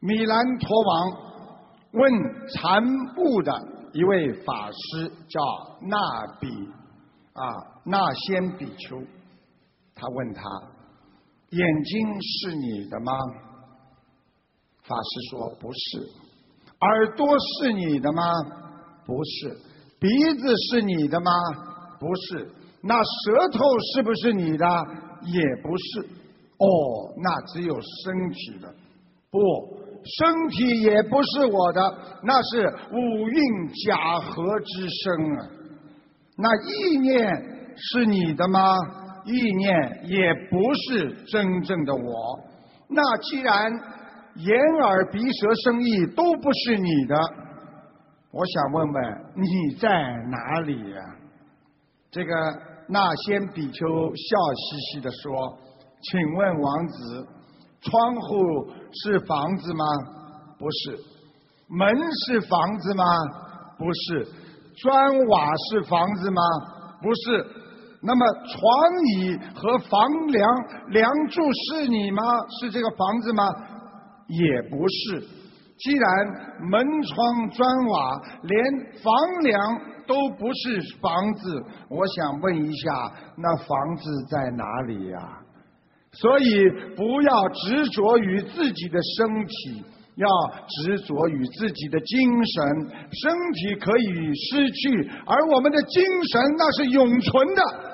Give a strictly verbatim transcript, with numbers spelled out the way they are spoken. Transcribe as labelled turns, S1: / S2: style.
S1: 米兰陀王问禅悟的一位法师，叫那比啊那仙比丘，他问他：眼睛是你的吗？法师说不是。耳朵是你的吗？不是。鼻子是你的吗？不是。那舌头是不是你的？也不是。哦，那只有身体了。不，身体也不是我的，那是五蕴假合之身啊。那意念是你的吗？意念也不是真正的我。那既然眼耳鼻舌身意都不是你的，我想问问你在哪里呀、啊？这个那仙比丘笑嘻嘻地说：请问王子，窗户是房子吗？不是。门是房子吗？不是。砖瓦是房子吗？不是。那么床椅和房梁梁柱是你吗？是这个房子吗？也不是。既然门窗砖瓦连房梁都不是房子，我想问一下，那房子在哪里呀、啊？所以不要执着于自己的身体，要执着于自己的精神。身体可以失去，而我们的精神那是永存的。